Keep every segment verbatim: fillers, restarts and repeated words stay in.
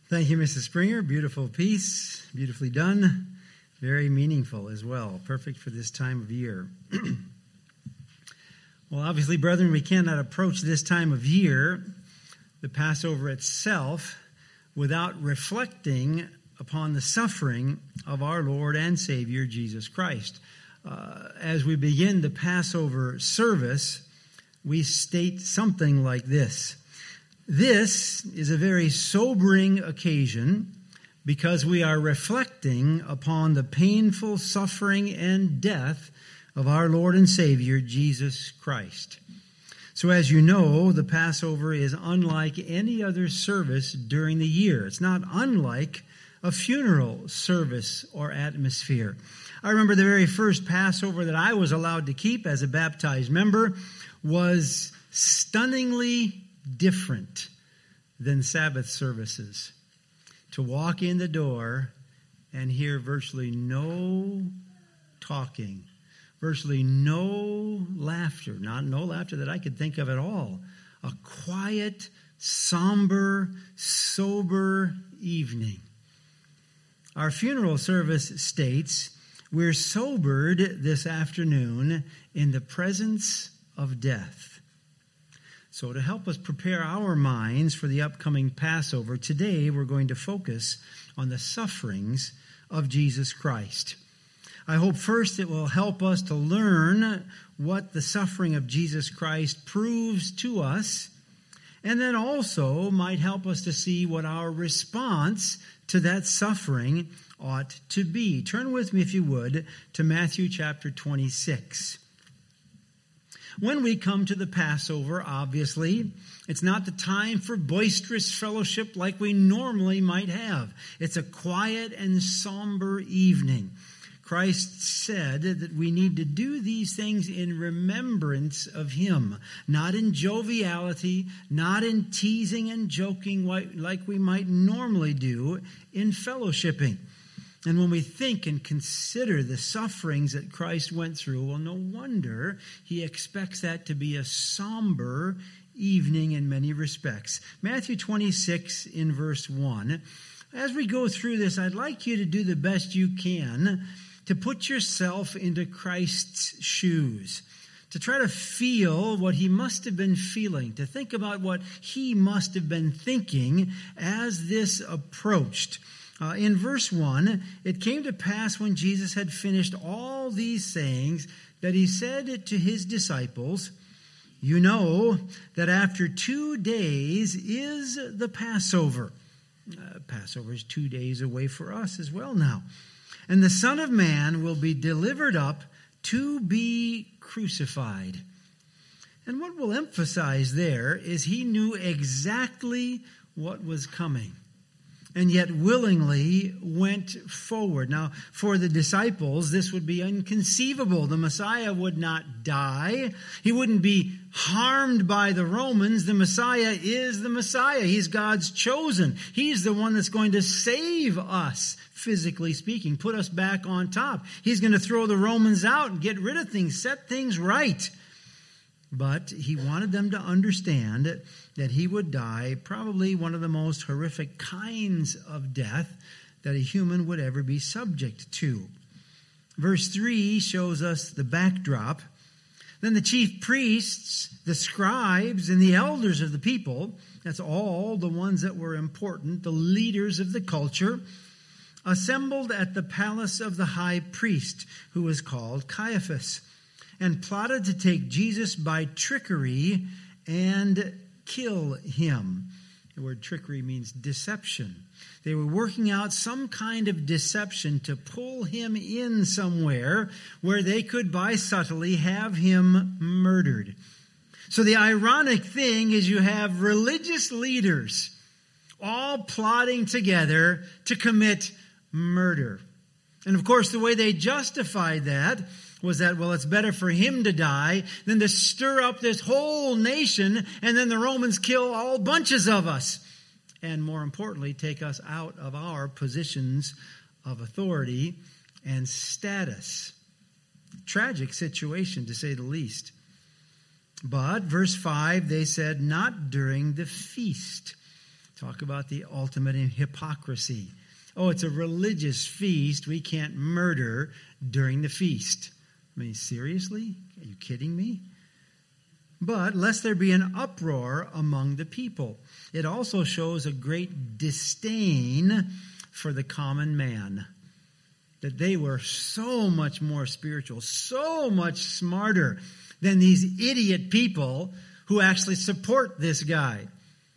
Thank you, Missus Springer. Beautiful piece, beautifully done, very meaningful as well. Perfect for this time of year. Well, obviously, brethren, we cannot approach this time of year, the Passover itself, without reflecting upon the suffering of our Lord and Savior, Jesus Christ. Uh, as we begin the Passover service, we state something like this. This is a very sobering occasion because we are reflecting upon the painful suffering and death of our Lord and Savior, Jesus Christ. So as you know, the Passover is unlike any other service during the year. It's not unlike a funeral service or atmosphere. I remember the very first Passover that I was allowed to keep as a baptized member was stunningly different than Sabbath services. To walk in the door and hear virtually no talking, virtually no laughter, not no laughter that I could think of at all. A quiet, somber, sober evening. Our funeral service states, we're sobered this afternoon in the presence of death. So to help us prepare our minds for the upcoming Passover, today we're going to focus on the sufferings of Jesus Christ. I hope first it will help us to learn what the suffering of Jesus Christ proves to us, and then also might help us to see what our response to that suffering ought to be. Turn with me, if you would, to Matthew chapter twenty-six. When we come to the Passover, obviously, it's not the time for boisterous fellowship like we normally might have. It's a quiet and somber evening. Christ said that we need to do these things in remembrance of Him, not in joviality, not in teasing and joking like we might normally do in fellowshipping. And when we think and consider the sufferings that Christ went through, well, no wonder He expects that to be a somber evening in many respects. Matthew twenty-six in verse one. As we go through this, I'd like you to do the best you can to put yourself into Christ's shoes, to try to feel what He must have been feeling, to think about what He must have been thinking as this approached. Uh, in verse one, it came to pass when Jesus had finished all these sayings that He said to His disciples, "You know that after two days is the Passover." Uh, Passover is two days away for us as well now. "And the Son of Man will be delivered up to be crucified." And what we'll emphasize there is He knew exactly what was coming, and yet willingly went forward. Now, for the disciples, this would be inconceivable. The Messiah would not die. He wouldn't be harmed by the Romans. The Messiah is the Messiah. He's God's chosen. He's the one that's going to save us, physically speaking, put us back on top. He's going to throw the Romans out and get rid of things, set things right. But He wanted them to understand that He would die probably one of the most horrific kinds of death that a human would ever be subject to. Verse three shows us the backdrop. Then the chief priests, the scribes, and the elders of the people, that's all the ones that were important, the leaders of the culture, assembled at the palace of the high priest, who was called Caiaphas, and plotted to take Jesus by trickery and kill Him. The word trickery means deception. They were working out some kind of deception to pull Him in somewhere where they could, by subtlety, have Him murdered. So the ironic thing is you have religious leaders all plotting together to commit murder. And of course, the way they justified that was that, well, it's better for Him to die than to stir up this whole nation and then the Romans kill all bunches of us. And more importantly, take us out of our positions of authority and status. Tragic situation, to say the least. But, verse five, they said, not during the feast. Talk about the ultimate in hypocrisy. Oh, it's a religious feast. We can't murder during the feast. I mean, seriously? Are you kidding me? But lest there be an uproar among the people. It also shows a great disdain for the common man. That they were so much more spiritual, so much smarter than these idiot people who actually support this guy.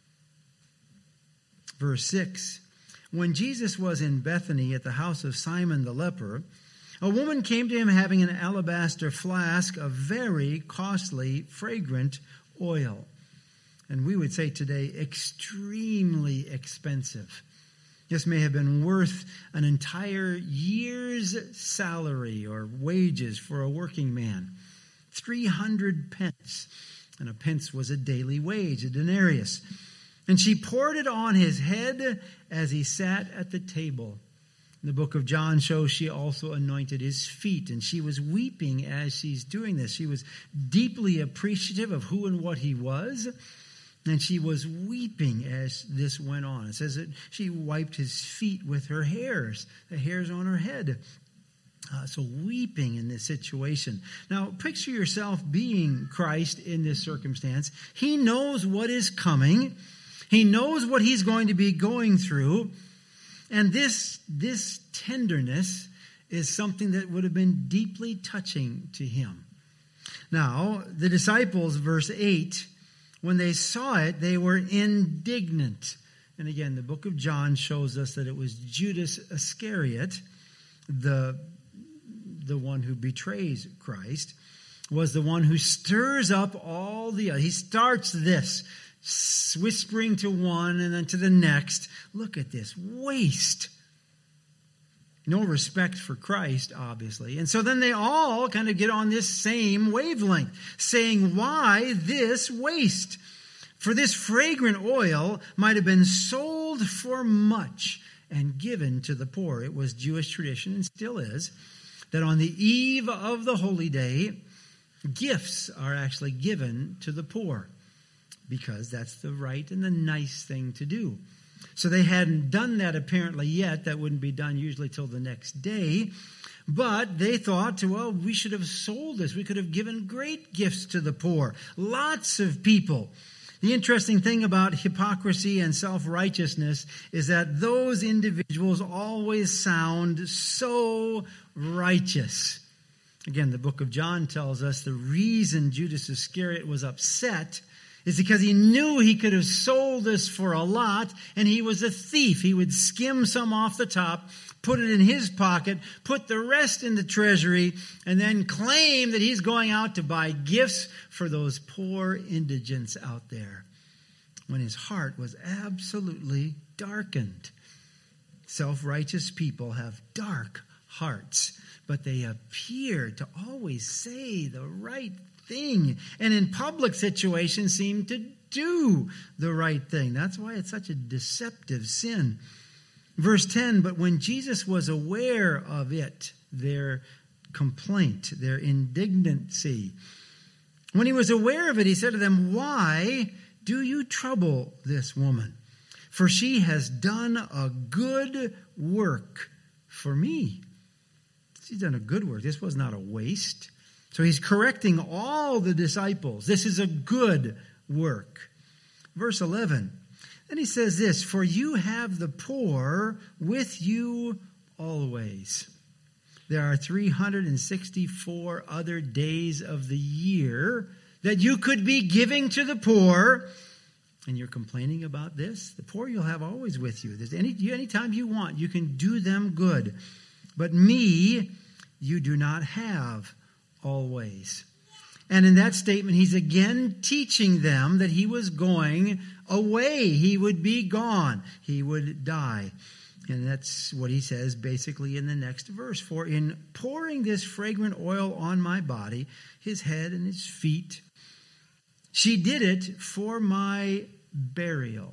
Verse six, when Jesus was in Bethany at the house of Simon the leper, a woman came to him having an alabaster flask of very costly, fragrant oil. And we would say today, extremely expensive. This may have been worth an entire year's salary or wages for a working man. three hundred pence. And a pence was a daily wage, a denarius. And she poured it on his head as he sat at the table. The book of John shows she also anointed his feet, and she was weeping as she's doing this. She was deeply appreciative of who and what he was, and she was weeping as this went on. It says that she wiped his feet with her hairs, the hairs on her head. Uh, so weeping in this situation. Now, picture yourself being Christ in this circumstance. He knows what is coming. He knows what he's going to be going through. And this, this tenderness is something that would have been deeply touching to him. Now, the disciples, verse eight, when they saw it, they were indignant. And again, the book of John shows us that it was Judas Iscariot, the, the one who betrays Christ, was the one who stirs up all the other. He starts this, whispering to one and then to the next. Look at this waste. No respect for Christ, obviously. And so then they all kind of get on this same wavelength, saying, why this waste? For this fragrant oil might have been sold for much and given to the poor. It was Jewish tradition, and still is, that on the eve of the holy day, gifts are actually given to the poor, because that's the right and the nice thing to do. So they hadn't done that apparently yet. That wouldn't be done usually till the next day. But they thought, well, we should have sold this. We could have given great gifts to the poor. Lots of people. The interesting thing about hypocrisy and self-righteousness is that those individuals always sound so righteous. Again, the book of John tells us the reason Judas Iscariot was upset is because he knew he could have sold this for a lot, and he was a thief. He would skim some off the top, put it in his pocket, put the rest in the treasury, and then claim that he's going out to buy gifts for those poor indigents out there, when his heart was absolutely darkened. Self-righteous people have dark hearts, but they appear to always say the right thing, and in public situations seem to do the right thing. That's why it's such a deceptive sin. Verse ten, but when Jesus was aware of it, their complaint, their indignancy, when he was aware of it, he said to them, why do you trouble this woman? For she has done a good work for me. She's done a good work. This was not a waste. So he's correcting all the disciples. This is a good work. Verse eleven. Then he says this, for you have the poor with you always. There are three hundred sixty-four other days of the year that you could be giving to the poor, and you're complaining about this? The poor you'll have always with you. There's any anytime you want, you can do them good. But me, you do not have always. And in that statement, he's again teaching them that he was going away. He would be gone. He would die. And that's what he says basically in the next verse. For in pouring this fragrant oil on my body, his head and his feet, she did it for my burial.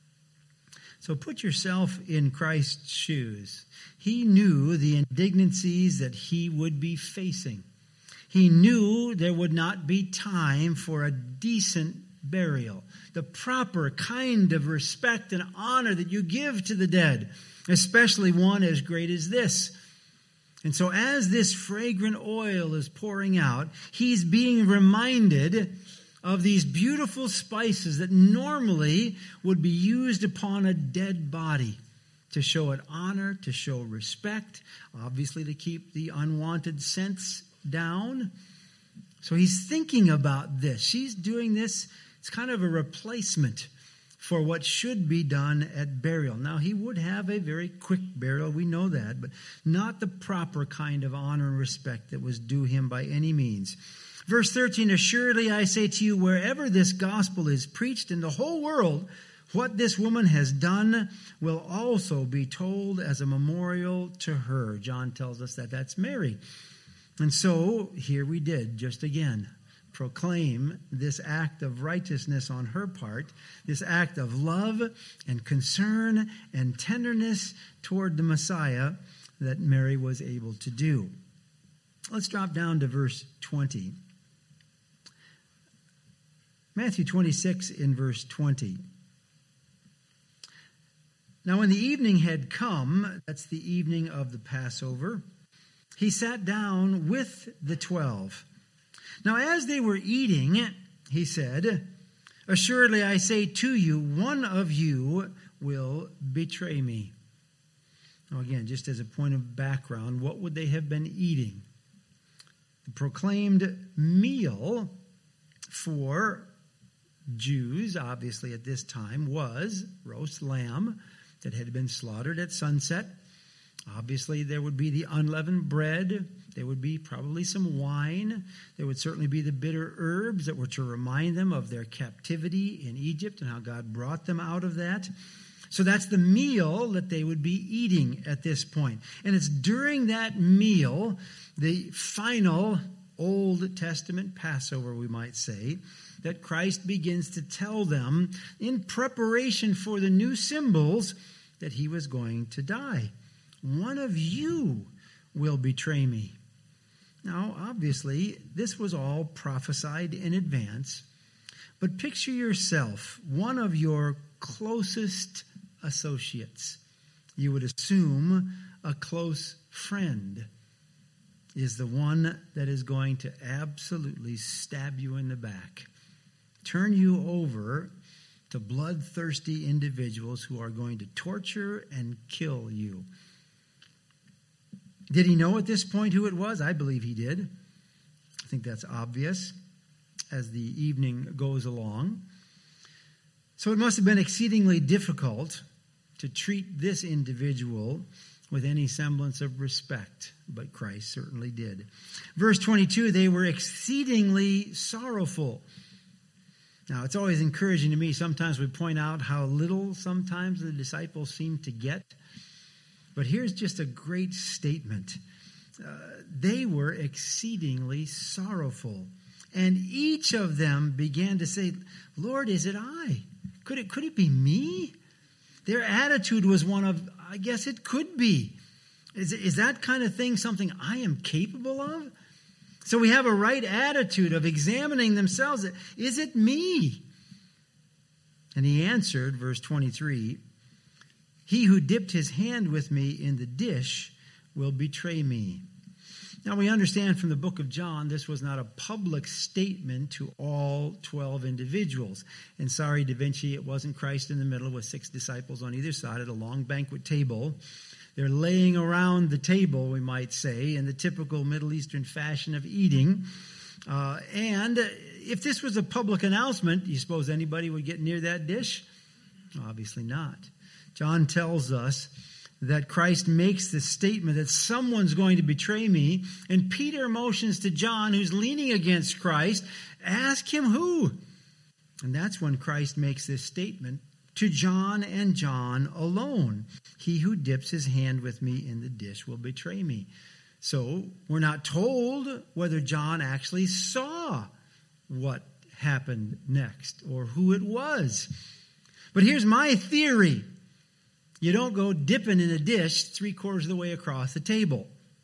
So put yourself in Christ's shoes. He knew the indignities that he would be facing. He knew there would not be time for a decent burial, the proper kind of respect and honor that you give to the dead, especially one as great as this. And so as this fragrant oil is pouring out, he's being reminded of these beautiful spices that normally would be used upon a dead body to show it honor, to show respect, obviously to keep the unwanted scents down. So he's thinking about this. She's doing this. It's kind of a replacement for what should be done at burial. Now, he would have a very quick burial, we know that, but not the proper kind of honor and respect that was due him by any means. Verse thirteen, assuredly I say to you, wherever this gospel is preached in the whole world, what this woman has done will also be told as a memorial to her. John tells us that that's Mary. And so here we did, just again, proclaim this act of righteousness on her part, this act of love and concern and tenderness toward the Messiah that Mary was able to do. Let's drop down to verse twenty. Matthew twenty-six in verse twenty. Now when the evening had come, that's the evening of the Passover, he sat down with the twelve. Now as they were eating, he said, assuredly I say to you, one of you will betray me. Now again, just as a point of background, what would they have been eating? The proclaimed meal for Jews, obviously at this time, was roast lamb that had been slaughtered at sunset. Obviously, there would be the unleavened bread. There would be probably some wine. There would certainly be the bitter herbs that were to remind them of their captivity in Egypt and how God brought them out of that. So that's the meal that they would be eating at this point. And it's during that meal, the final Old Testament Passover, we might say, that Christ begins to tell them in preparation for the new symbols that he was going to die. One of you will betray me. Now, obviously, this was all prophesied in advance, but picture yourself, one of your closest associates. You would assume a close friend is the one that is going to absolutely stab you in the back, turn you over to bloodthirsty individuals who are going to torture and kill you. Did he know at this point who it was? I believe he did. I think that's obvious as the evening goes along. So it must have been exceedingly difficult to treat this individual with any semblance of respect, but Christ certainly did. Verse twenty-two, they were exceedingly sorrowful. Now, it's always encouraging to me. Sometimes we point out how little sometimes the disciples seem to get. But here's just a great statement. Uh, they were exceedingly sorrowful. And each of them began to say, Lord, is it I? Could it, could it be me? Their attitude was one of, I guess it could be. Is, is that kind of thing something I am capable of? So we have a right attitude of examining themselves. Is it me? And he answered, verse twenty-three, he who dipped his hand with me in the dish will betray me. Now we understand from the book of John, this was not a public statement to all twelve individuals. And sorry, Da Vinci, it wasn't Christ in the middle with six disciples on either side at a long banquet table. They're laying around the table, we might say, in the typical Middle Eastern fashion of eating. Uh, and if this was a public announcement, do you suppose anybody would get near that dish? Obviously not. John tells us that Christ makes this statement that someone's going to betray me. And Peter motions to John, who's leaning against Christ, ask him who. And that's when Christ makes this statement to John and John alone. He who dips his hand with me in the dish will betray me. So we're not told whether John actually saw what happened next or who it was. But here's my theory. You don't go dipping in a dish three quarters of the way across the table.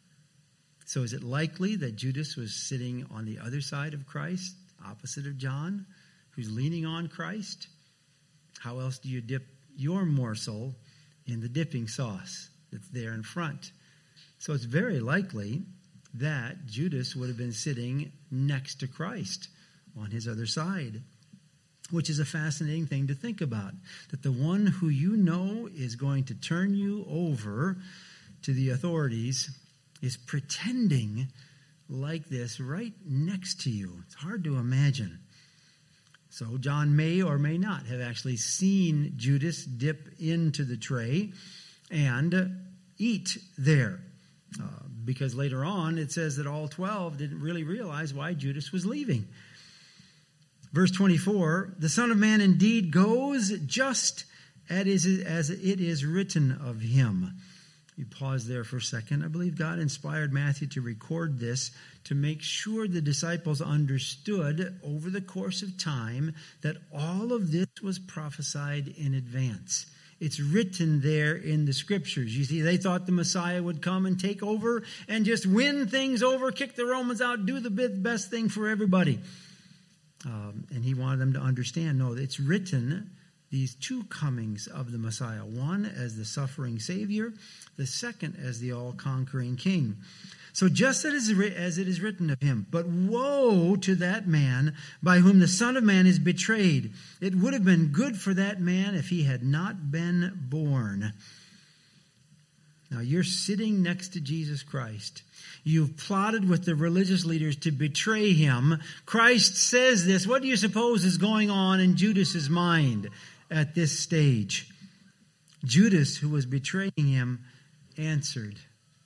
So is it likely that Judas was sitting on the other side of Christ, opposite of John? who's leaning on Christ, how else do you dip your morsel in the dipping sauce that's there in front? So it's very likely that Judas would have been sitting next to Christ on his other side, which is a fascinating thing to think about, that the one who you know is going to turn you over to the authorities is pretending like this right next to you. It's hard to imagine. So John may or may not have actually seen Judas dip into the tray and eat there. Uh, because later on it says that all twelve didn't really realize why Judas was leaving. Verse twenty-four, the Son of Man indeed goes just as it is written of him. You pause there for a second. I believe God inspired Matthew to record this to make sure the disciples understood over the course of time that all of this was prophesied in advance. It's written there in the Scriptures. You see, they thought the Messiah would come and take over and just win things over, kick the Romans out, do the best thing for everybody. Um, and he wanted them to understand, no, it's written, these two comings of the Messiah, one as the suffering Savior, the second as the all-conquering King. So just as it is written of him, but woe to that man by whom the Son of Man is betrayed. It would have been good for that man if he had not been born. Now you're sitting next to Jesus Christ. You've plotted with the religious leaders to betray him. Christ says this. What do you suppose is going on in Judas's mind at this stage? Judas, who was betraying him, answered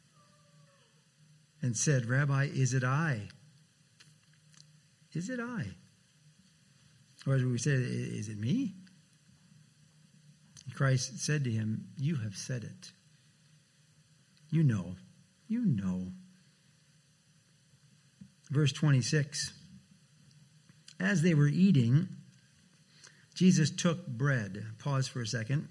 and said, Rabbi, is it I? Is it I? Or as we said, is it me? Christ said to him, you have said it. You know. You know. Verse twenty-six. As they were eating, Jesus took bread. Pause for a second.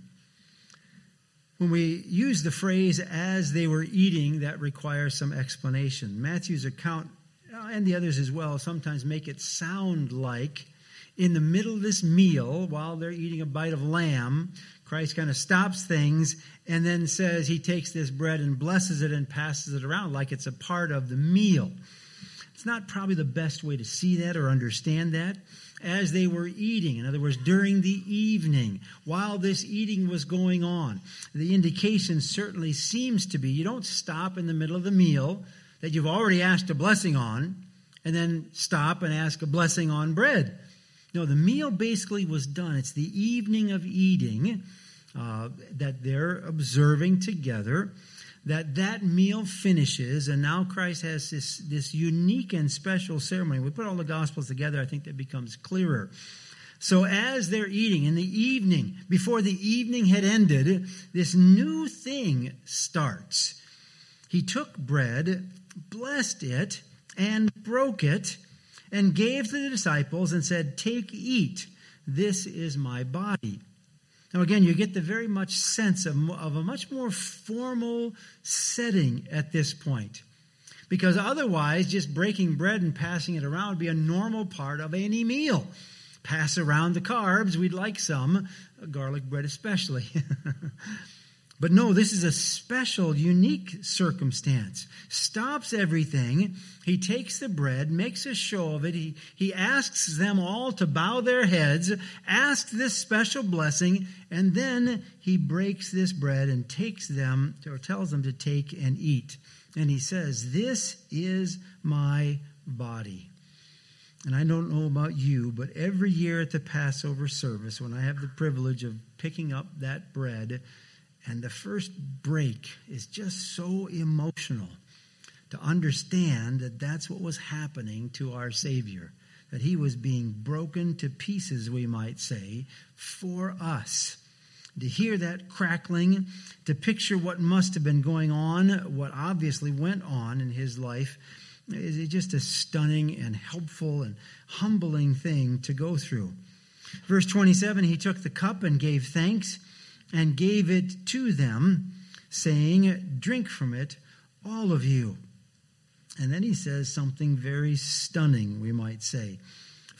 When we use the phrase, as they were eating, that requires some explanation. Matthew's account, and the others as well, sometimes make it sound like in the middle of this meal, while they're eating a bite of lamb, Christ kind of stops things and then says he takes this bread and blesses it and passes it around like it's a part of the meal. It's not probably the best way to see that or understand that. As they were eating, in other words, during the evening, while this eating was going on, the indication certainly seems to be you don't stop in the middle of the meal that you've already asked a blessing on and then stop and ask a blessing on bread. No, the meal basically was done. It's the evening of eating uh, that they're observing together, that that meal finishes, and now Christ has this, this unique and special ceremony. We put all the Gospels together, I think that becomes clearer. So as they're eating in the evening, before the evening had ended, this new thing starts. He took bread, blessed it, and broke it, and gave to the disciples and said, take, eat, this is my body. Now again, you get the very much sense of, of a much more formal setting at this point. Because otherwise, just breaking bread and passing it around would be a normal part of any meal. Pass around the carbs, we'd like some, garlic bread especially. But no, this is a special, unique circumstance. Stops everything. He takes the bread, makes a show of it. He, he asks them all to bow their heads, asks this special blessing, and then he breaks this bread and takes them, or tells them to take and eat. And he says, this is my body. And I don't know about you, but every year at the Passover service, when I have the privilege of picking up that bread, and the first break is just so emotional to understand that that's what was happening to our Savior, that he was being broken to pieces, we might say, for us. To hear that crackling, to picture what must have been going on, what obviously went on in his life, is just a stunning and helpful and humbling thing to go through. Verse twenty-seven, he took the cup and gave thanks, and gave it to them, saying, drink from it, all of you. And then he says something very stunning, we might say.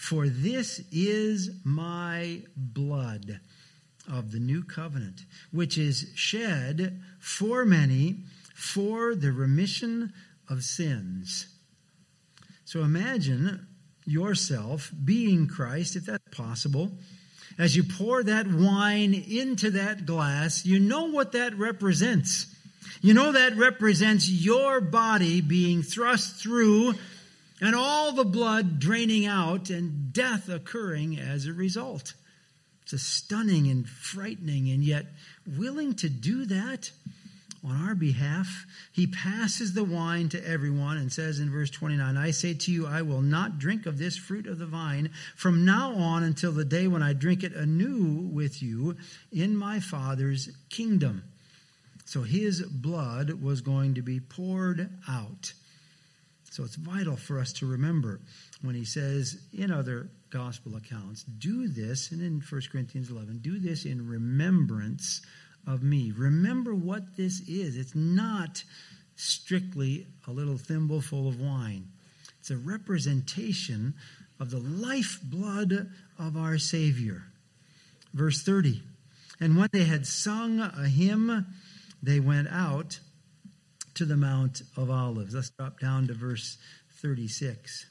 For this is my blood of the new covenant, which is shed for many for the remission of sins. So imagine yourself being Christ, if that's possible. As you pour that wine into that glass, you know what that represents. You know that represents your body being thrust through and all the blood draining out and death occurring as a result. It's a stunning and frightening, and yet willing to do that on our behalf. He passes the wine to everyone and says in verse twenty-nine, I say to you, I will not drink of this fruit of the vine from now on until the day when I drink it anew with you in my Father's kingdom. So his blood was going to be poured out. So it's vital for us to remember when he says in other gospel accounts, do this, and in First Corinthians eleven, do this in remembrance of me. Remember what this is. It's not strictly a little thimble full of wine. It's a representation of the lifeblood of our Savior. Verse thirty, and when they had sung a hymn, they went out to the Mount of Olives. Let's drop down to verse thirty-six.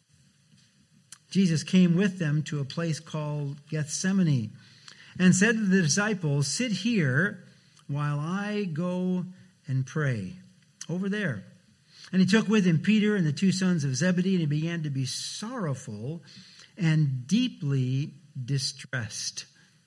Jesus came with them to a place called Gethsemane and said to the disciples, sit here while I go and pray. Over there. And he took with him Peter and the two sons of Zebedee, and he began to be sorrowful and deeply distressed.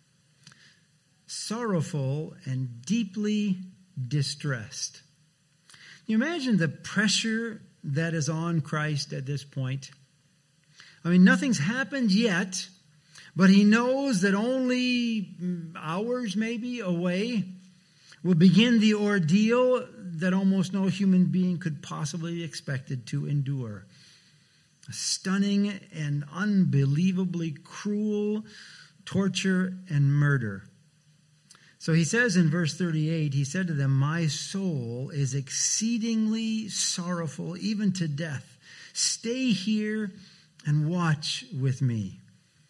Sorrowful and deeply distressed. Can you imagine the pressure that is on Christ at this point? I mean, nothing's happened yet, but he knows that only hours maybe away will begin the ordeal that almost no human being could possibly be expected to endure. A stunning and unbelievably cruel torture and murder. So he says in verse thirty-eight, he said to them, my soul is exceedingly sorrowful, even to death. Stay here and watch with me.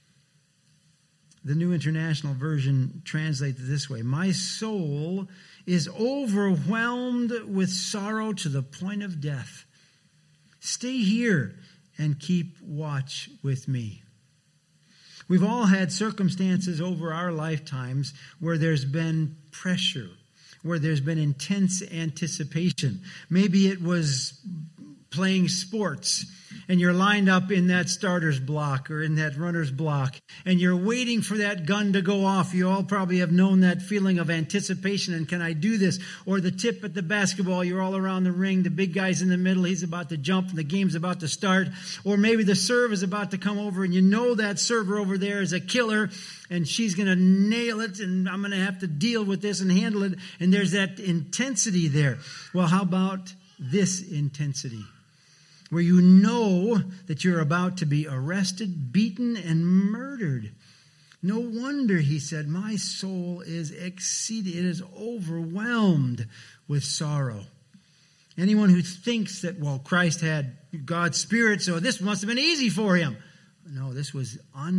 The New International Version translates it this way. My soul is overwhelmed with sorrow to the point of death. Stay here and keep watch with me. We've all had circumstances over our lifetimes where there's been pressure, where there's been intense anticipation. Maybe it was playing sports, and you're lined up in that starter's block or in that runner's block, and you're waiting for that gun to go off. You all probably have known that feeling of anticipation, and can I do this? Or the tip at the basketball, you're all around the ring, the big guy's in the middle, he's about to jump, and the game's about to start. Or maybe the serve is about to come over, and you know that server over there is a killer, and she's going to nail it, and I'm going to have to deal with this and handle it, and there's that intensity there. Well, how about this intensity? Where you know that you're about to be arrested, beaten, and murdered. No wonder, he said, my soul is exceeding, it is overwhelmed with sorrow. Anyone who thinks that, well, Christ had God's Spirit, so this must have been easy for him. No, this was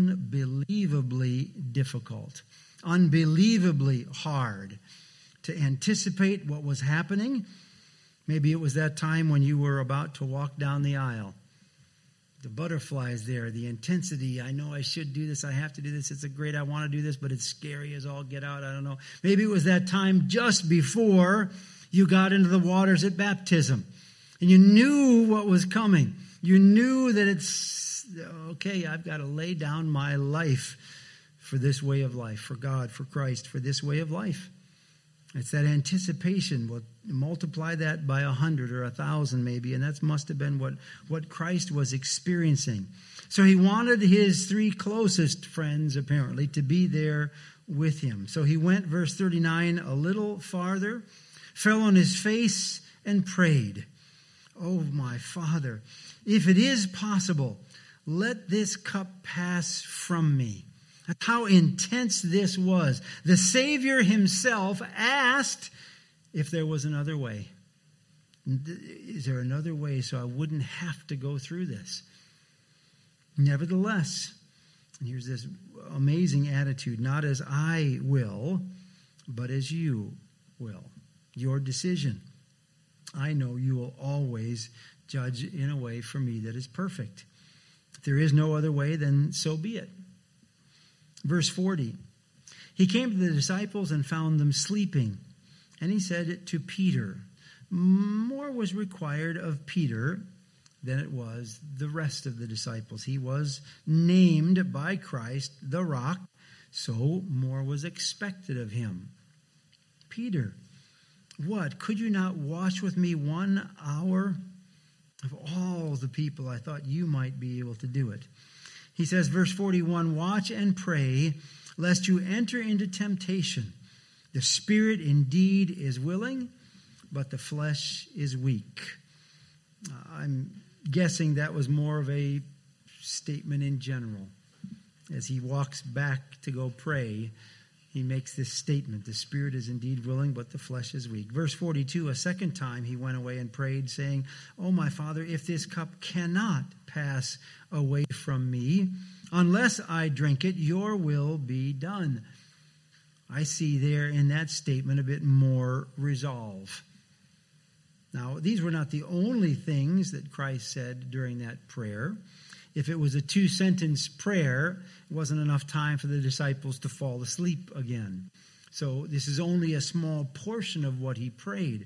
unbelievably difficult, unbelievably hard to anticipate what was happening. Maybe it was that time when you were about to walk down the aisle. The butterflies there, the intensity. I know I should do this. I have to do this. It's a great, I want to do this, but it's scary as all get out. I don't know. Maybe it was that time just before you got into the waters at baptism. And you knew what was coming. You knew that it's, okay, I've got to lay down my life for this way of life, for God, for Christ, for this way of life. It's that anticipation. We'll multiply that by a hundred or a thousand maybe, and that must have been what, what Christ was experiencing. So he wanted his three closest friends, apparently, to be there with him. So he went, verse thirty-nine, a little farther, fell on his face and prayed, oh, my Father, if it is possible, let this cup pass from me. That's how intense this was. The Savior himself asked if there was another way. Is there another way so I wouldn't have to go through this? Nevertheless, and here's this amazing attitude, not as I will, but as you will. Your decision. I know you will always judge in a way for me that is perfect. If there is no other way, then so be it. Verse forty. He came to the disciples and found them sleeping. And he said to Peter, more was required of Peter than it was the rest of the disciples. He was named by Christ the Rock, so more was expected of him. Peter, what? Could you not watch with me one hour? Of all the people, I thought you might be able to do it. He says, verse forty-one, watch and pray, lest you enter into temptation. The spirit indeed is willing, but the flesh is weak. Uh, I'm guessing that was more of a statement in general. As he walks back to go pray, he makes this statement, the spirit is indeed willing, but the flesh is weak. Verse forty-two, a second time he went away and prayed, saying, Oh, my Father, if this cup cannot pass away from me, unless I drink it, your will be done. I see there in that statement a bit more resolve. Now, these were not the only things that Christ said during that prayer. If it was a two-sentence prayer, it wasn't enough time for the disciples to fall asleep again. So this is only a small portion of what he prayed.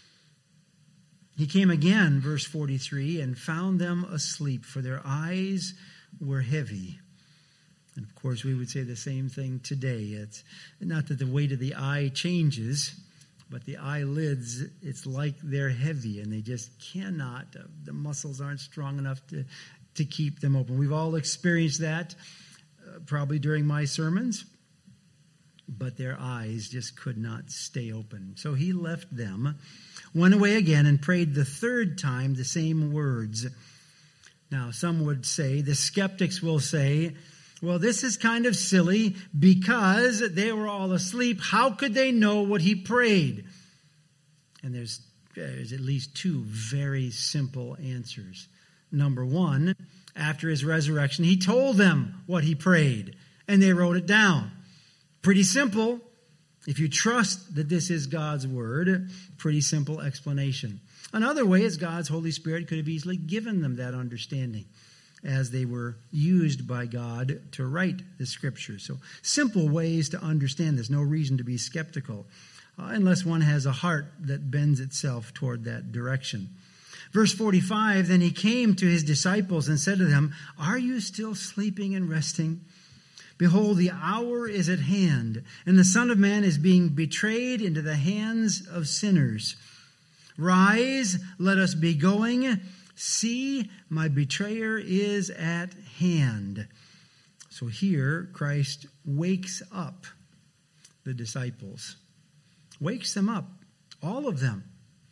He came again, verse forty-three, and found them asleep, for their eyes were heavy. And of course, we would say the same thing today. It's not that the weight of the eye changes, but the eyelids, it's like they're heavy, and they just cannot, uh, the muscles aren't strong enough to, to keep them open. We've all experienced that, uh, probably during my sermons, but their eyes just could not stay open. So he left them, went away again, and prayed the third time the same words. Now, some would say, the skeptics will say, well, this is kind of silly because they were all asleep. How could they know what he prayed? And there's, there's at least two very simple answers. Number one, after his resurrection, he told them what he prayed, and they wrote it down. Pretty simple. If you trust that this is God's word, pretty simple explanation. Another way is God's Holy Spirit could have easily given them that understanding as they were used by God to write the Scriptures. So simple ways to understand this. No reason to be skeptical, uh, unless one has a heart that bends itself toward that direction. Verse forty-five, then he came to his disciples and said to them, are you still sleeping and resting? Behold, the hour is at hand, and the Son of Man is being betrayed into the hands of sinners. Rise, let us be going. See, my betrayer is at hand. So here, Christ wakes up the disciples. Wakes them up, all of them.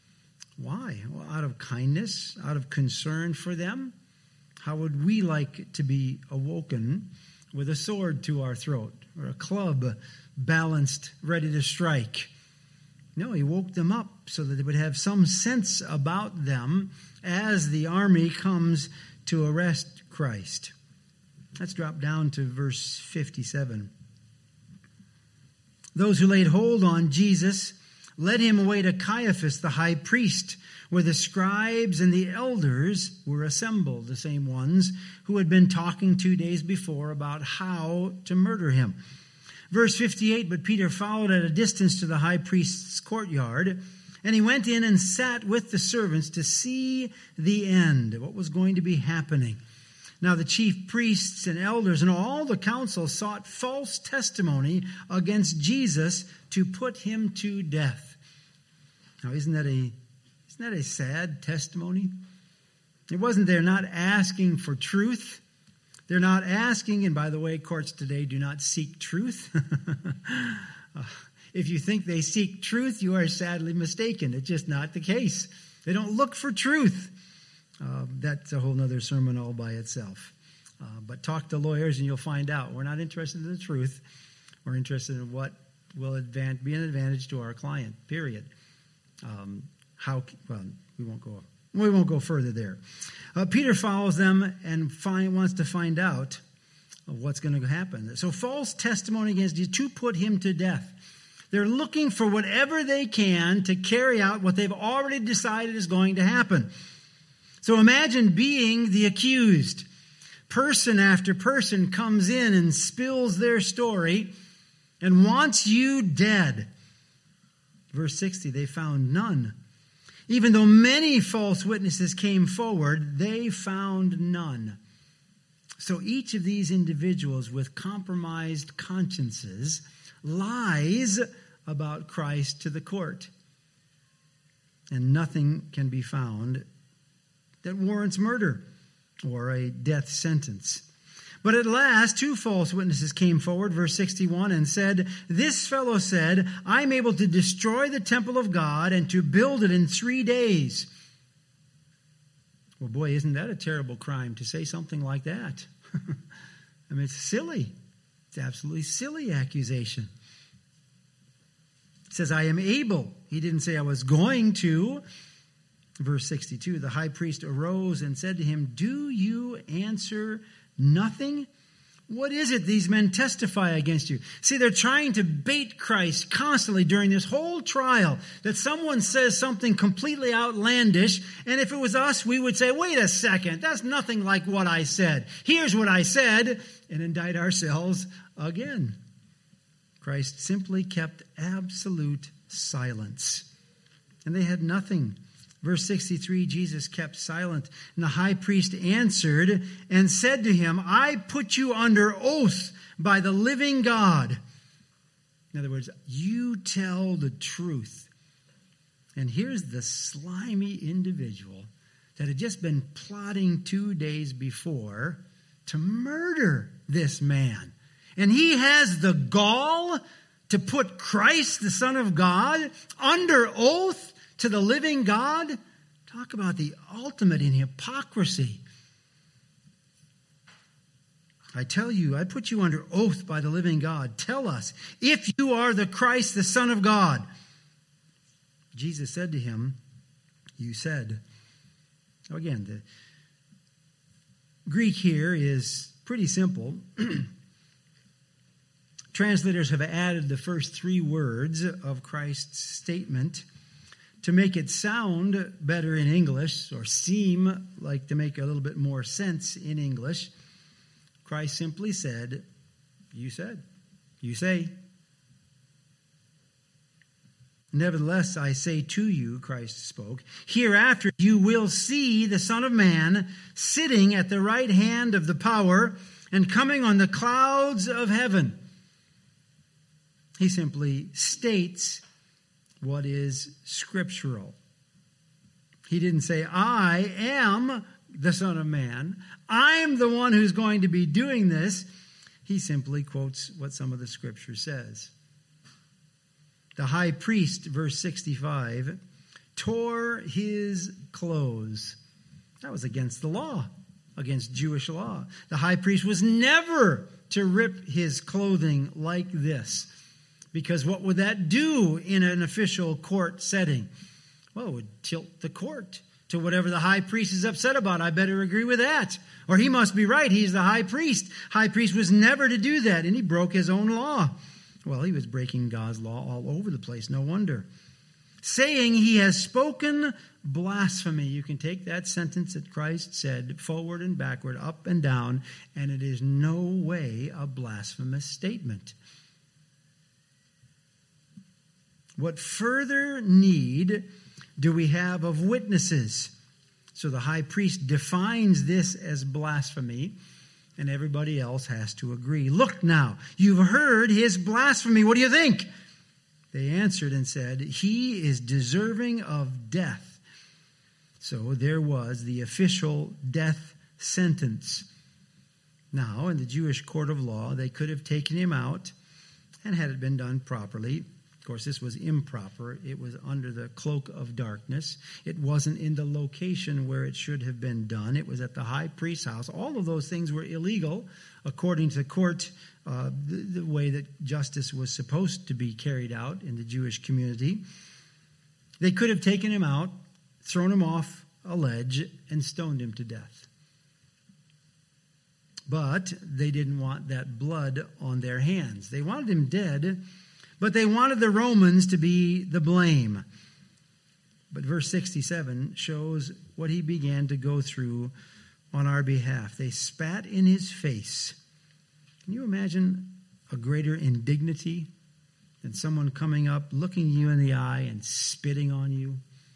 Why? Well, out of kindness, out of concern for them. How would we like to be awoken with a sword to our throat or a club balanced, ready to strike? No, he woke them up so that they would have some sense about them as the army comes to arrest Christ. Let's drop down to verse fifty-seven. Those who laid hold on Jesus led him away to Caiaphas, the high priest, where the scribes and the elders were assembled, the same ones who had been talking two days before about how to murder him. Verse fifty-eight, but Peter followed at a distance to the high priest's courtyard, and he went in and sat with the servants to see the end, what was going to be happening. Now the chief priests and elders and all the council sought false testimony against Jesus to put him to death. Now isn't that a, isn't that a sad testimony? It wasn't they're not asking for truth. They're not asking, and by the way, courts today do not seek truth. uh, if you think they seek truth, you are sadly mistaken. It's just not the case. They don't look for truth. Uh, that's a whole other sermon all by itself. Uh, but talk to lawyers and you'll find out. We're not interested in the truth. We're interested in what will advan- be an advantage to our client, period. Um, how? Well, we won't go We won't go further there. Uh, Peter follows them and find, wants to find out what's going to happen. So false testimony against Jesus to put him to death. They're looking for whatever they can to carry out what they've already decided is going to happen. So imagine being the accused. Person after person comes in and spills their story and wants you dead. Verse sixty, they found none. Even though many false witnesses came forward, they found none. So each of these individuals with compromised consciences lies about Christ to the court. And nothing can be found that warrants murder or a death sentence. But at last, two false witnesses came forward, verse sixty-one, and said, "This fellow said, I'm able to destroy the temple of God and to build it in three days. Well, boy, isn't that a terrible crime to say something like that? I mean, it's silly. It's absolutely silly accusation. It says, I am able. He didn't say I was going to. Verse sixty-two, the high priest arose and said to him, "Do you answer nothing? What is it these men testify against you?" See, they're trying to bait Christ constantly during this whole trial, that someone says something completely outlandish, and if it was us, we would say, wait a second, that's nothing like what I said. Here's what I said, and indict ourselves again. Christ simply kept absolute silence, and they had nothing. Verse sixty-three, Jesus kept silent, and the high priest answered and said to him, "I put you under oath by the living God." In other words, you tell the truth. And here's the slimy individual that had just been plotting two days before to murder this man. And he has the gall to put Christ, the Son of God, under oath to the living God. Talk about the ultimate in hypocrisy. I tell you, I put you under oath by the living God. Tell us, if you are the Christ, the Son of God. Jesus said to him, "You said." Again, the Greek here is pretty simple. Translators have added the first three words of Christ's statement to make it sound better in English, or seem like to make a little bit more sense in English. Christ simply said, "You said, you say." "Nevertheless, I say to you," Christ spoke, "hereafter you will see the Son of Man sitting at the right hand of the power and coming on the clouds of heaven." He simply states what is scriptural. He didn't say, "I am the Son of Man. I'm the one who's going to be doing this." He simply quotes what some of the scripture says. The high priest, verse sixty-five, tore his clothes. That was against the law, against Jewish law. The high priest was never to rip his clothing like this. Because what would that do in an official court setting? Well, it would tilt the court to whatever the high priest is upset about. I better agree with that. Or he must be right. He's the high priest. High priest was never to do that, and he broke his own law. Well, he was breaking God's law all over the place. No wonder. Saying he has spoken blasphemy. You can take that sentence that Christ said forward and backward, up and down, and it is no way a blasphemous statement. What further need do we have of witnesses? So the high priest defines this as blasphemy, and everybody else has to agree. "Look now, you've heard his blasphemy. What do you think?" They answered and said, "He is deserving of death." So there was the official death sentence. Now, in the Jewish court of law, they could have taken him out, and had it been done properly. Of course, this was improper. It was under the cloak of darkness. It wasn't in the location where it should have been done. It was at the high priest's house. All of those things were illegal according to the court, uh, the, the way that justice was supposed to be carried out in the Jewish community. They could have taken him out, thrown him off a ledge and stoned him to death. But they didn't want that blood on their hands. They wanted him dead, but they wanted the Romans to be the blame. But verse sixty-seven shows what he began to go through on our behalf. They spat in his face. Can you imagine a greater indignity than someone coming up, looking you in the eye and spitting on you?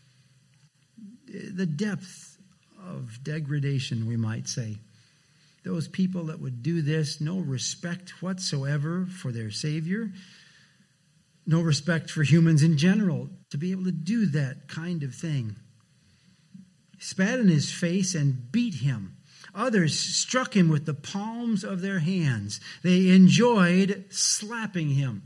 The depth of degradation, we might say. Those people that would do this, no respect whatsoever for their Savior, no respect for humans in general, to be able to do that kind of thing. Spat in his face and beat him. Others struck him with the palms of their hands. They enjoyed slapping him.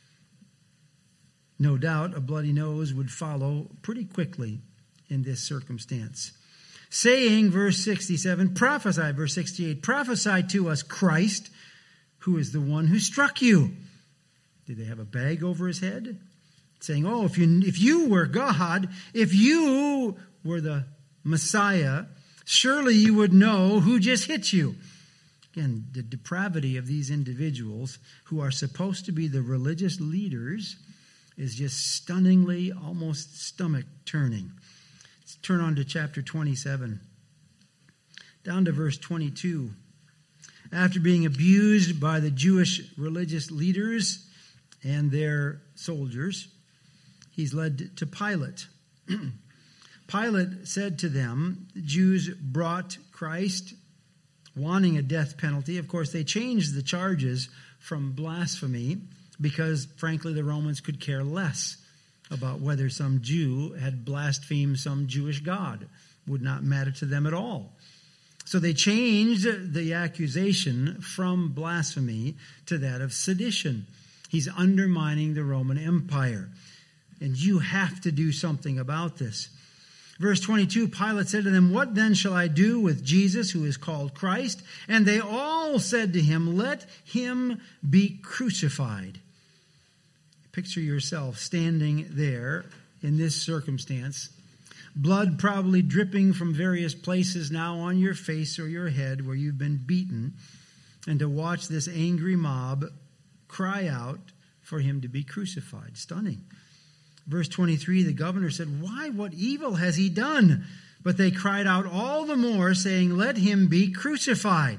No doubt a bloody nose would follow pretty quickly in this circumstance. Saying, verse sixty-seven, prophesy, verse sixty-eight, prophesy to us Christ, who is the one who struck you. Did they have a bag over his head? Saying, oh, if you, if you were God, if you were the Messiah, surely you would know who just hit you. Again, the depravity of these individuals who are supposed to be the religious leaders is just stunningly, almost stomach-turning. Let's turn on to chapter twenty-seven. Down to verse twenty-two. After being abused by the Jewish religious leaders and their soldiers, he's led to Pilate. Pilate said to them, the Jews brought Christ, wanting a death penalty. Of course, they changed the charges from blasphemy because, frankly, the Romans could care less about whether some Jew had blasphemed some Jewish god. It would not matter to them at all. So they changed the accusation from blasphemy to that of sedition. He's undermining the Roman Empire. And you have to do something about this. Verse twenty-two, Pilate said to them, what then shall I do with Jesus, who is called Christ? And they all said to him, let him be crucified. Picture yourself standing there in this circumstance, blood probably dripping from various places now on your face or your head where you've been beaten, and to watch this angry mob cry out for him to be crucified. Stunning. Verse twenty-three, the governor said, why, what evil has he done? But they cried out all the more, saying, let him be crucified.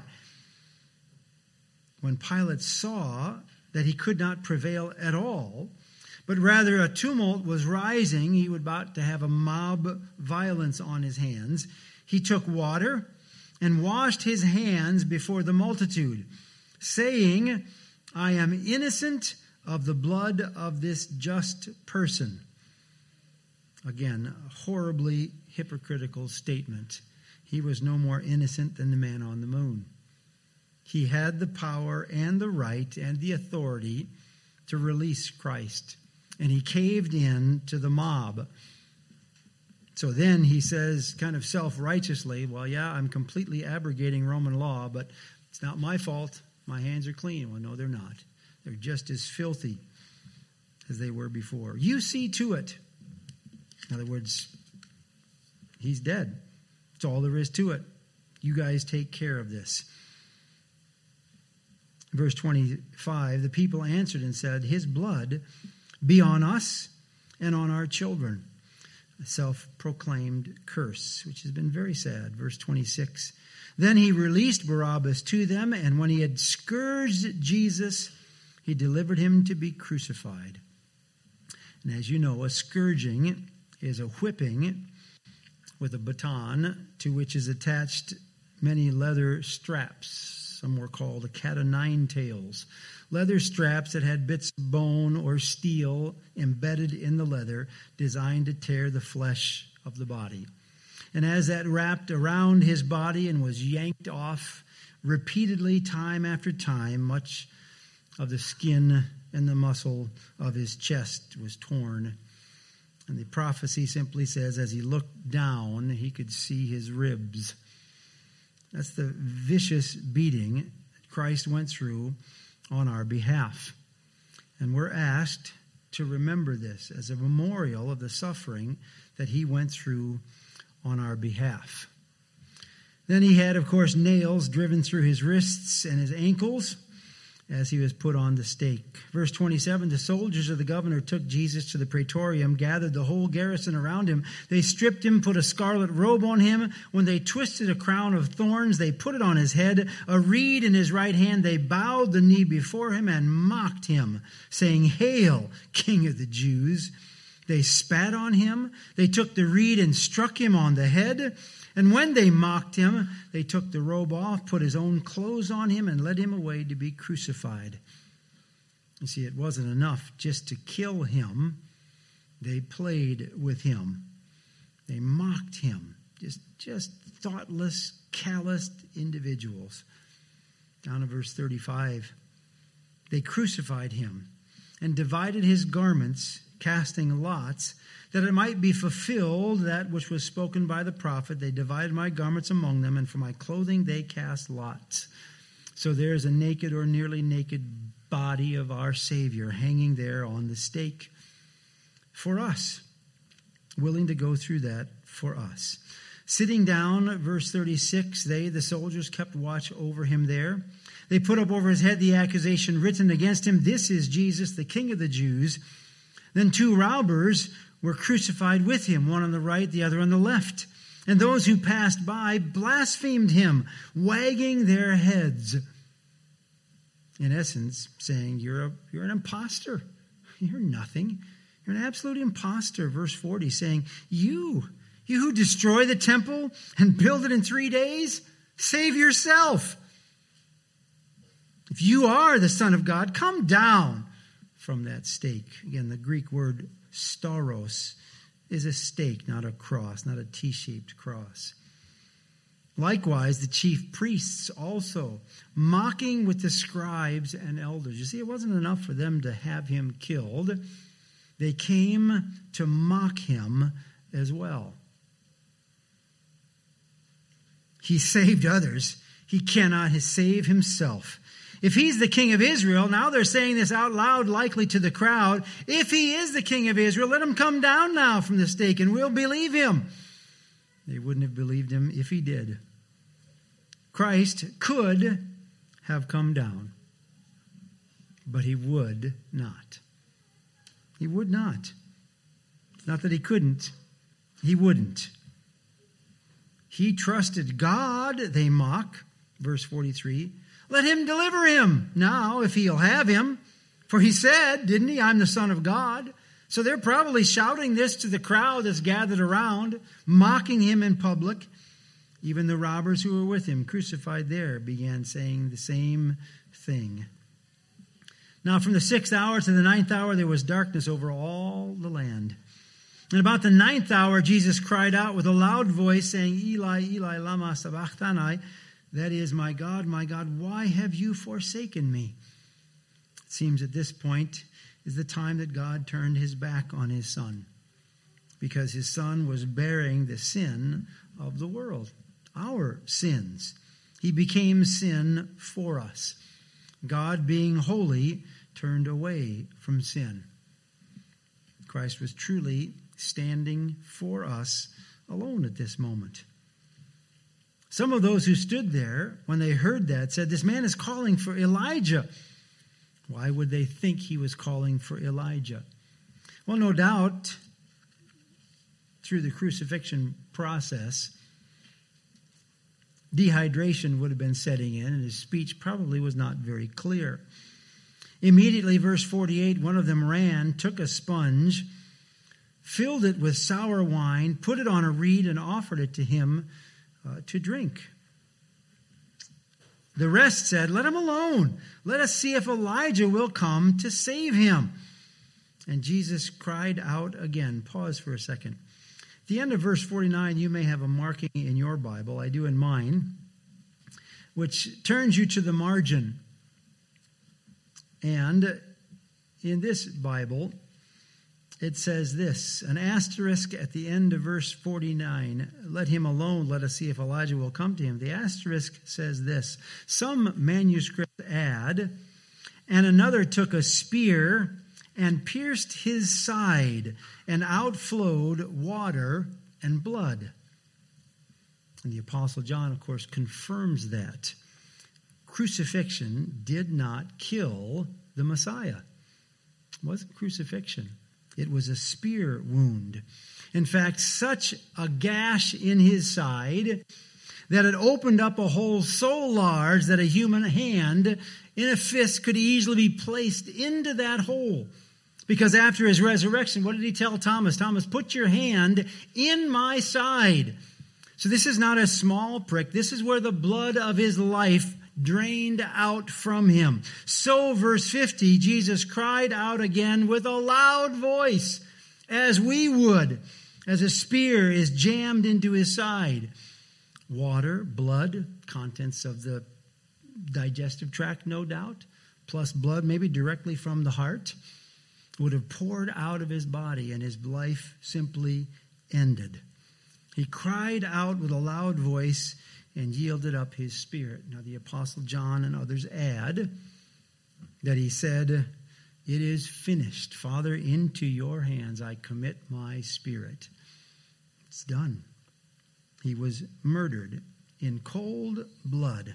When Pilate saw that he could not prevail at all, but rather a tumult was rising, he was about to have a mob violence on his hands, he took water and washed his hands before the multitude, saying, I am innocent of the blood of this just person. Again, a horribly hypocritical statement. He was no more innocent than the man on the moon. He had the power and the right and the authority to release Christ. And he caved in to the mob. So then he says, kind of self-righteously, well, yeah, I'm completely abrogating Roman law, but it's not my fault. My hands are clean. Well, no, they're not. They're just as filthy as they were before. You see to it. In other words, he's dead. That's all there is to it. You guys take care of this. Verse twenty-five, the people answered and said, his blood be on us and on our children. A self-proclaimed curse, which has been very sad. Verse twenty-six, then he released Barabbas to them, and when he had scourged Jesus, he delivered him to be crucified. And as you know, a scourging is a whipping with a baton to which is attached many leather straps. Some were called a cat o' nine tails. Leather straps that had bits of bone or steel embedded in the leather, designed to tear the flesh of the body. And as that wrapped around his body and was yanked off repeatedly, time after time, much of the skin and the muscle of his chest was torn. And the prophecy simply says, as he looked down, he could see his ribs. That's the vicious beating Christ went through on our behalf. And we're asked to remember this as a memorial of the suffering that he went through on our behalf. Then he had, of course, nails driven through his wrists and his ankles as he was put on the stake. Verse twenty-seven, the soldiers of the governor took Jesus to the praetorium, gathered the whole garrison around him. They stripped him, put a scarlet robe on him. When they twisted a crown of thorns, they put it on his head. A reed in his right hand, they bowed the knee before him and mocked him, saying, "Hail, King of the Jews." They spat on him. They took the reed and struck him on the head. And when they mocked him, they took the robe off, put his own clothes on him, and led him away to be crucified. You see, it wasn't enough just to kill him. They played with him. They mocked him. Just, just thoughtless, calloused individuals. Down in verse thirty-five, they crucified him and divided his garments, casting lots, that it might be fulfilled that which was spoken by the prophet. They divided my garments among them, and for my clothing they cast lots. So there's a naked or nearly naked body of our Savior hanging there on the stake for us, willing to go through that for us. Sitting down, verse thirty-six, they, the soldiers, kept watch over him there. They put up over his head the accusation written against him, "This is Jesus, the King of the Jews." Then two robbers were crucified with him, one on the right, the other on the left. And those who passed by blasphemed him, wagging their heads. In essence, saying, you're, a, you're an imposter. You're nothing. You're an absolute imposter. Verse forty, saying, you, you who destroy the temple and build it in three days, save yourself. If you are the Son of God, come down from that stake. Again, the Greek word stauros is a stake, not a cross, not a T-shaped cross. Likewise, the chief priests also, mocking with the scribes and elders. You see, it wasn't enough for them to have him killed. They came to mock him as well. He saved others. He cannot save himself. If he's the king of Israel, now they're saying this out loud, likely to the crowd. If he is the king of Israel, let him come down now from the stake and we'll believe him. They wouldn't have believed him if he did. Christ could have come down, but he would not. He would not. Not that he couldn't. He wouldn't. He trusted God, they mock. Verse forty-three. Let him deliver him now, if he'll have him. For he said, didn't he, I'm the Son of God. So they're probably shouting this to the crowd that's gathered around, mocking him in public. Even the robbers who were with him, crucified there, began saying the same thing. Now from the sixth hour to the ninth hour, there was darkness over all the land. And about the ninth hour, Jesus cried out with a loud voice, saying, Eli, Eli, lama sabachthani. That is, my God, my God, why have you forsaken me? It seems at this point is the time that God turned his back on his Son, because his Son was bearing the sin of the world, our sins. He became sin for us. God, being holy, turned away from sin. Christ was truly standing for us alone at this moment. Some of those who stood there, when they heard that, said, this man is calling for Elijah. Why would they think he was calling for Elijah? Well, no doubt, through the crucifixion process, dehydration would have been setting in, and his speech probably was not very clear. Immediately, verse forty-eight, one of them ran, took a sponge, filled it with sour wine, put it on a reed, and offered it to him uh, to drink. The rest said, let him alone. Let us see if Elijah will come to save him. And Jesus cried out again. Pause for a second. At the end of verse forty-nine, you may have a marking in your Bible. I do in mine, which turns you to the margin. And in this Bible, it says this, an asterisk at the end of verse forty-nine, let him alone, let us see if Elijah will come to him. The asterisk says this, some manuscripts add, and another took a spear and pierced his side, and outflowed water and blood. And the Apostle John, of course, confirms that. Crucifixion did not kill the Messiah. It wasn't crucifixion. It was a spear wound. In fact, such a gash in his side that it opened up a hole so large that a human hand in a fist could easily be placed into that hole. Because after his resurrection, what did he tell Thomas? Thomas, put your hand in my side. So this is not a small prick. This is where the blood of his life drained out from him. So, verse fifty, Jesus cried out again with a loud voice, as we would, as a spear is jammed into his side. Water, blood, contents of the digestive tract, no doubt, plus blood, maybe directly from the heart, would have poured out of his body, and his life simply ended. He cried out with a loud voice and yielded up his spirit. Now the Apostle John and others add that he said, "It is finished. Father, into your hands I commit my spirit." It's done. He was murdered in cold blood.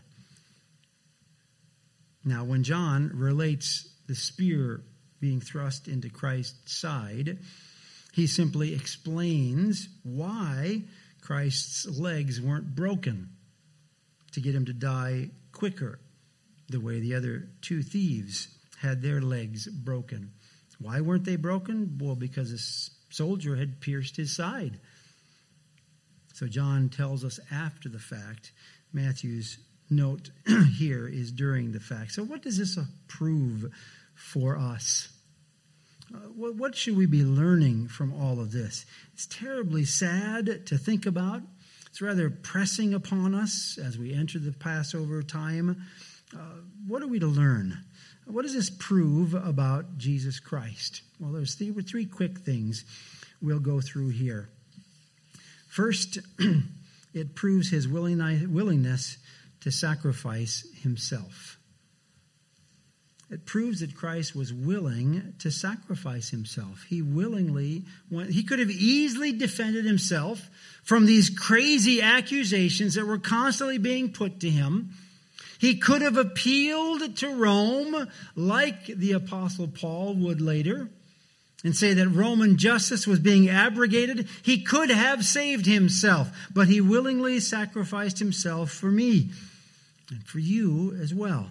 Now, when John relates the spear being thrust into Christ's side, he simply explains why Christ's legs weren't broken to get him to die quicker, the way the other two thieves had their legs broken. Why weren't they broken? Well, because a soldier had pierced his side. So John tells us after the fact. Matthew's note here is during the fact. So what does this prove for us? Uh, what, what should we be learning from all of this? It's terribly sad to think about. It's rather pressing upon us as we enter the Passover time. Uh, what are we to learn? What does this prove about Jesus Christ? Well, there's three, three quick things we'll go through here. First, it proves his willingness to sacrifice himself. It proves that Christ was willing to sacrifice himself. He willingly went. He could have easily defended himself from these crazy accusations that were constantly being put to him. He could have appealed to Rome like the Apostle Paul would later and say that Roman justice was being abrogated. He could have saved himself, but he willingly sacrificed himself for me and for you as well.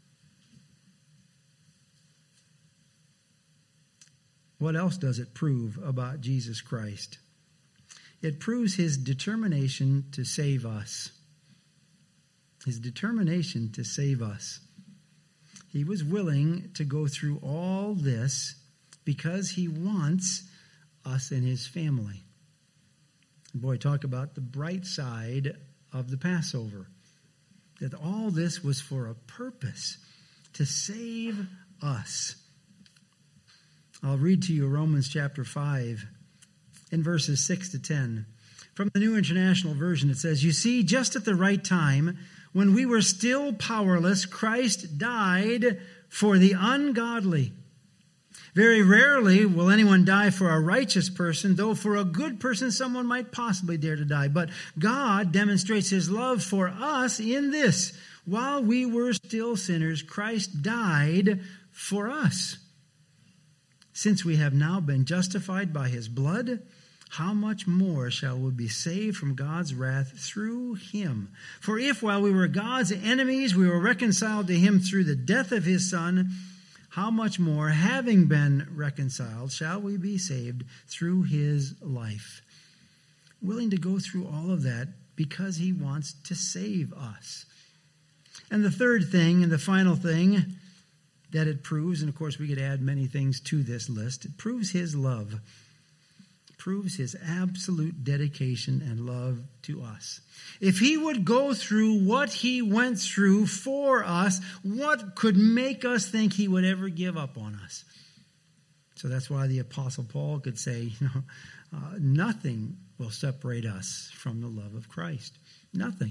What else does it prove about Jesus Christ? It proves his determination to save us. His determination to save us. He was willing to go through all this because he wants us in his family. Boy, talk about the bright side of the Passover. That all this was for a purpose, to save us. I'll read to you Romans chapter five in verses six to ten. From the New International Version, it says, "You see, just at the right time, when we were still powerless, Christ died for the ungodly. Very rarely will anyone die for a righteous person, though for a good person someone might possibly dare to die. But God demonstrates his love for us in this: while we were still sinners, Christ died for us. Since we have now been justified by his blood, how much more shall we be saved from God's wrath through him? For if while we were God's enemies, we were reconciled to him through the death of his Son, how much more, having been reconciled, shall we be saved through his life?" Willing to go through all of that because he wants to save us. And the third thing, and the final thing that it proves, and of course we could add many things to this list, it proves his love. It proves his absolute dedication and love to us. If he would go through what he went through for us, what could make us think he would ever give up on us? So that's why the Apostle Paul could say, you know, uh, nothing will separate us from the love of Christ. Nothing.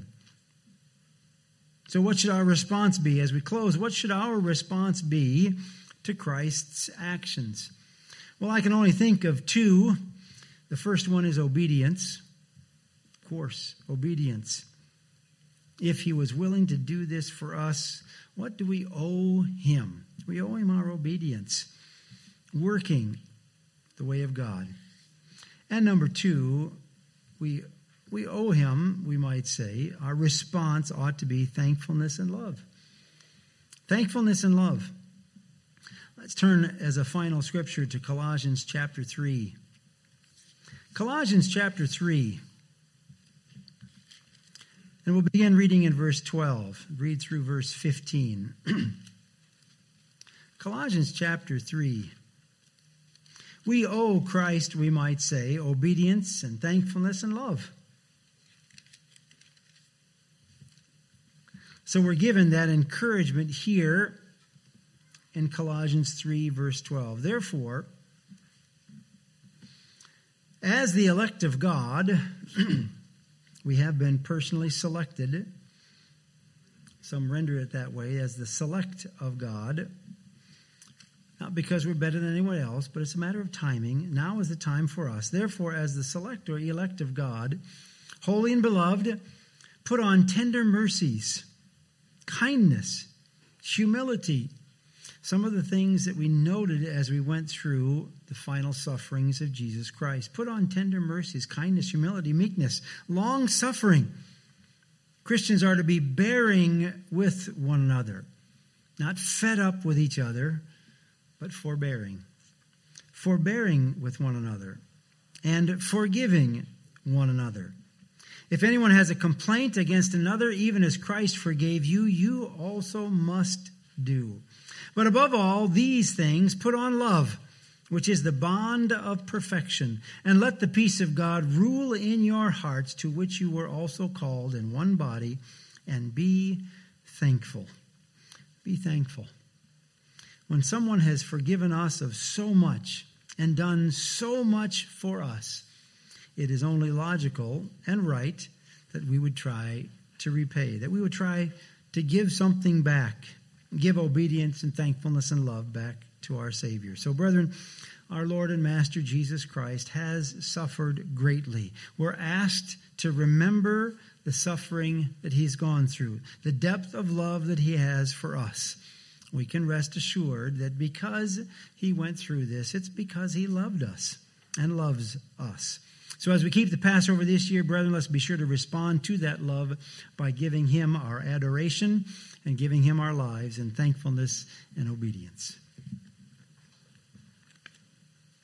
So what should our response be as we close? What should our response be to Christ's actions? Well, I can only think of two. The first one is obedience. Of course, obedience. If he was willing to do this for us, what do we owe him? We owe him our obedience, working the way of God. And number two, we we owe him, we might say, our response ought to be thankfulness and love. Thankfulness and love. Let's turn as a final scripture to Colossians chapter three. Colossians chapter three. And we'll begin reading in verse twelve. Read through verse fifteen. Colossians chapter three. We owe Christ, we might say, obedience and thankfulness and love. So we're given that encouragement here in Colossians three, verse twelve. Therefore, as the elect of God, we have been personally selected. Some render it that way, as the select of God. Not because we're better than anyone else, but it's a matter of timing. Now is the time for us. Therefore, as the select or elect of God, holy and beloved, put on tender mercies, kindness, humility. Some of the things that we noted as we went through the final sufferings of Jesus Christ. Put on tender mercies, kindness, humility, meekness, long-suffering. Christians are to be bearing with one another, not fed up with each other, but forbearing. Forbearing with one another and forgiving one another. If anyone has a complaint against another, even as Christ forgave you, you also must do. But above all these things, put on love, which is the bond of perfection. And let the peace of God rule in your hearts, to which you were also called in one body, and be thankful. Be thankful. When someone has forgiven us of so much and done so much for us, it is only logical and right that we would try to repay, that we would try to give something back, give obedience and thankfulness and love back to our Savior. So, brethren, our Lord and Master Jesus Christ has suffered greatly. We're asked to remember the suffering that he's gone through, the depth of love that he has for us. We can rest assured that because he went through this, it's because he loved us and loves us. So as we keep the Passover this year, brethren, let's be sure to respond to that love by giving him our adoration and giving him our lives in thankfulness and obedience.